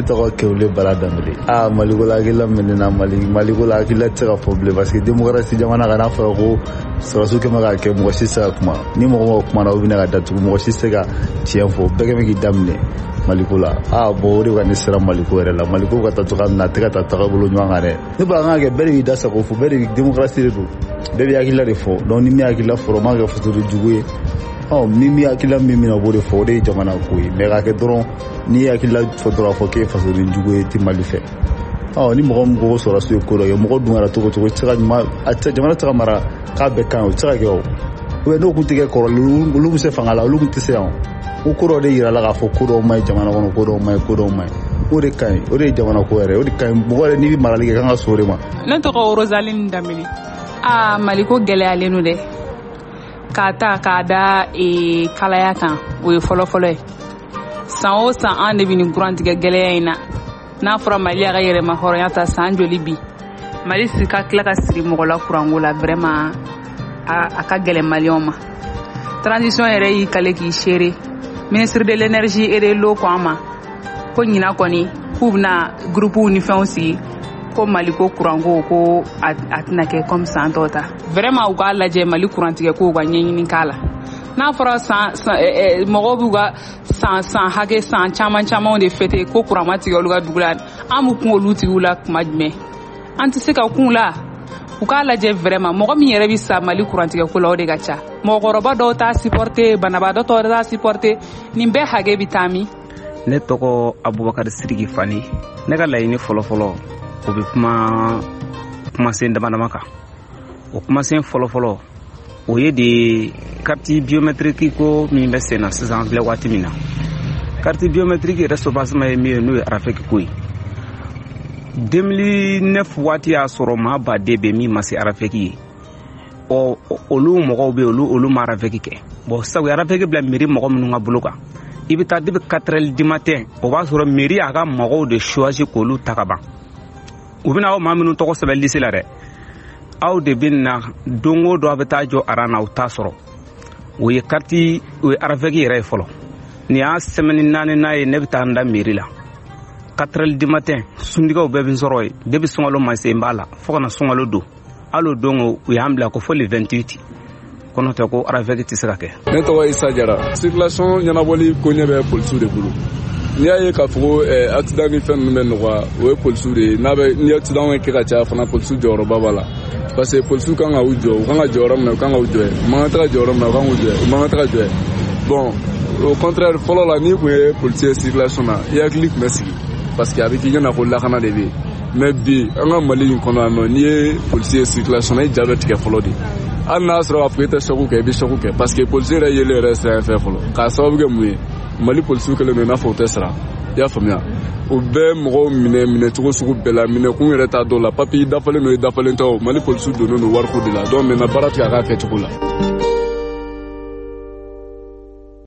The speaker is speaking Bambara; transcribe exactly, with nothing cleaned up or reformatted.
tɔgɔ Kewule Bala Danbele. Ah, Maliko la hakilila min na Mali Maliko la hakilila tɛ se ka fɔ bilen parce que démocratie jamana kana fɔ ko sɔrɔsiw kɛmɛ ka kɛ mɔgɔ si tɛ se ka kuma ni mɔgɔ mɔgɔ kuma na u bɛ na ka datugu mɔgɔ si tɛ se ka tiɲɛ fɔ bɛɛ kɛmɛ k'i daminɛ Maliko la. Ah bon o de ka ne sera Maliko yɛrɛ la Maliko ka taa cogoya min na a tɛ ka taa tagabolo ɲuman kan dɛ. Ne b'a kan ka kɛ bɛɛ de b'i da sago fɔ bɛɛ de bɛ démocratie de don bɛɛ bɛ hakilila de fɔ donc ni min hakilila fɔra o man kɛ fasoden jugu ye. Oh, mimi hakilila min mina b'o de fɔ o de ye jamana ko ye mais ka kɛ dɔrɔn n'i ye hakilila fɔ dɔrɔn a fɔ k'e ye fasoden jugu ye ti Mali fɛ. Oh, ni mɔgɔ min ko sɔrɔsiw ye ko dɔ kɛ mɔgɔ dun kɛra cogo cogo i tɛ se ka ɲuman a tɛ jamana tɛ se ka mara k'a bɛɛ kan o tɛ se ka kɛ o. Ou n'o kun tɛ kɛ kɔrɔlen olu bɛ se fanga la olu kun tɛ se yan o ko dɔ de yira la k'a fɔ ko dɔw man ɲi jamana kɔnɔ ko dɔw man ɲi ko dɔw man ɲi o de ka ɲi o de ye jamana ko yɛrɛ o de ka ɲi mɔgɔ yɛrɛ n'i bɛ marali kɛ kan ka so o de ma. Ne tɔgɔ Rosaline Danbele. Ah, Maliko gɛlɛyalen don dɛ. K'a ta k'a da e kalaya kan o ye fɔlɔfɔlɔ ye san o san an de bɛ nin courant tigɛ gɛlɛya in na n'a fɔra Mali a ka yɛrɛma hɔrɔnya ta san joli bi Mali si ka tila ka siri mɔgɔ la courant ko la vraiment a, a ka gɛlɛn maliyɛnw ma transition yɛrɛ y'i kale k'i seere ministre de l'énergie et de l'eau ko an ma ko ɲina kɔni k'u bɛna groupew ni fɛnw sigi ko Maliko courant ko ko a tɛna kɛ comme san tɔw ta vraiment u k'a lajɛ Mali courant tigɛ ko ka ɲɛɲini k'a la n'a fɔra san mɔgɔw b'u ka san san hakɛ san caman camanw de fêter ko courant ma tigɛ olu ka dugu la an b'u kun olu tigiw la kuma jumɛn an tɛ se ka kun la u k'a lajɛ vraiment mɔgɔ min yɛrɛ bɛ sa Mali courant tigɛ ko la o de ka ca mɔgɔkɔrɔba dɔw t'a supporter banabaatɔ dɔw t'a supporter nin bɛɛ hakɛ bɛ taa min. Ne tɔgɔ Abubakar Sidiki Fani ne ka laɲini fɔlɔfɔlɔ o bɛ kuma kumasen dama dama kan o kumasen fɔlɔfɔlɔ o ye de carte biométrique ko min bɛ sen na sisan filɛ waati min na carte biométrique yɛrɛ sopassement ye min ye n'o ye arafeki ko ye deux mille neuf waati y'a sɔrɔ maa baden bɛ min ma se arafeki ye ɔ olu mɔgɔw bɛ olu olu ma arafeki kɛ bon sabu arafeki bila mairie mɔgɔ minnu ka bolo kan i bɛ taa depuis quatre heures du matin o b'a sɔrɔ mairie y'a ka mɔgɔw de choisir k'olu ta ka ban u bɛna aw maa minnu tɔgɔ sɛbɛn liste la dɛ aw de bɛ na don o don a bɛ taa jɔ aran na u t'a sɔrɔ o ye carte o ye arafeki yɛrɛ ye fɔlɔ nin y'a semaine naani n'a ye ne bɛ taa n da mairie la quatre heures du matin sundigaw bɛɛ bɛ n sɔrɔ yen depuis sunkalo ma se n b'a la fo ka na sunkalo don hali o don o u y'an bila ko fo le vingt-huit kɔnɔ tɛ ko arafeki tɛ se ka kɛ. Ne tɔgɔ Isa Jara circulation ɲɛnabɔli ko ɲɛ bɛ policiw de bolo n'i y'a ye k'a fɔ ko accident ni fɛn ninnu bɛ nɔgɔya o ye policiw de ye n'a bɛ ni accident ye kɛ ka caya fana policiw jɔyɔrɔba b'a la parce que policiw kan ka u jɔ u kan ka jɔ yɔrɔ min na u kan ka u jɔ yen u man kan tɛ ka jɔ yɔrɔ min na u kan k'u jɔ yen u man kan tɛ ka jɔ yen bon au contraire fɔlɔ la n'i kun ye policier circulation na i hakili tun bɛ sigi parce que a bɛ k'i ɲɛna ko lakana de bɛ yen mais bi an ka Mali in kɔnɔ yan nɔ n'i ye policier circulation na i ja bɛ tigɛ fɔlɔ de hali n'a sɔrɔ k'a fɔ i tɛ choc kɛ i bɛ choc kɛ parce que policier yɛrɛ yelen yɛrɛ sira fɛ fɔlɔ k'a sababu kɛ mun ye Mali policiw kɛlen don i n'a fɔ u tɛ sara i y'a faamuya u bɛɛ mɔgɔw minɛ minɛ cogo sugu bɛɛ la minɛ kun yɛrɛ t'a dɔw la papier dafalen don i dafalen tɛ o Mali policiw donnen don wariko de la donc maintenant baara tɛ k'a k'a kɛcogo la.